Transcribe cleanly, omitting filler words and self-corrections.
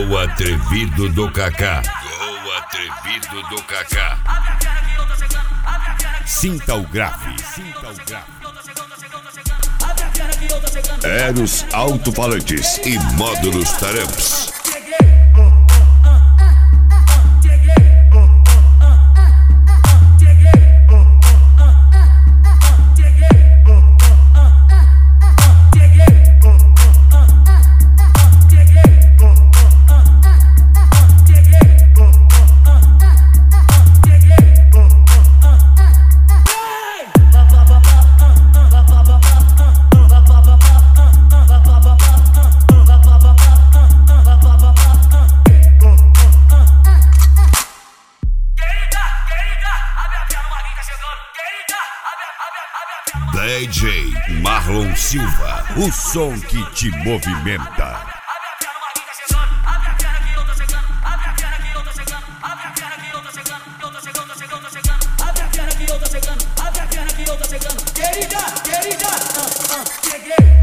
O atrevido do Kaká. O atrevido do Kaká. Sinta o grave. Eros alto-falantes e módulos Taramps. DJ Marlon Silva, o som que te movimenta. Querida, cheguei.